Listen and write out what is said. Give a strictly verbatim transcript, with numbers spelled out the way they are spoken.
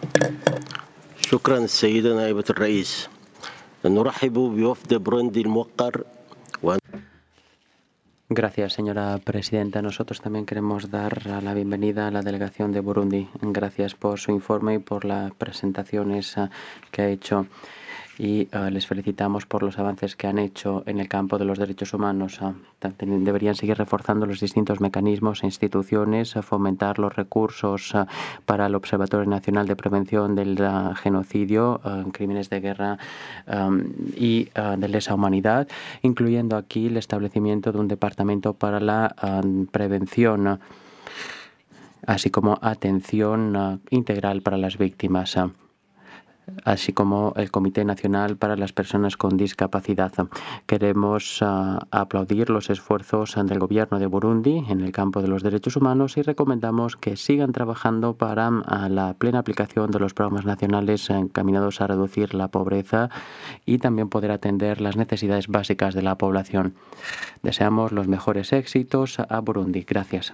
شكرا سيدة نائبة الرئيس. نرحب بوفد بروندي الموقر. Gracias, señora presidenta. Nosotros también queremos dar la bienvenida a la delegación de Burundi. Gracias por su informe y por las presentaciones que ha hecho. Y uh, les felicitamos por los avances que han hecho en el campo de los derechos humanos. Uh, deberían seguir reforzando los distintos mecanismos e instituciones, uh, fomentar los recursos uh, para el Observatorio Nacional de Prevención del uh, Genocidio, uh, crímenes de guerra um, y uh, de lesa humanidad, incluyendo aquí el establecimiento de un departamento para la uh, prevención, uh, así como atención uh, integral para las víctimas. Uh, así como el Comité Nacional para las Personas con Discapacidad. Queremos uh, aplaudir los esfuerzos del gobierno de Burundi en el campo de los derechos humanos y recomendamos que sigan trabajando para uh, la plena aplicación de los programas nacionales encaminados a reducir la pobreza y también poder atender las necesidades básicas de la población. Deseamos los mejores éxitos a Burundi. Gracias.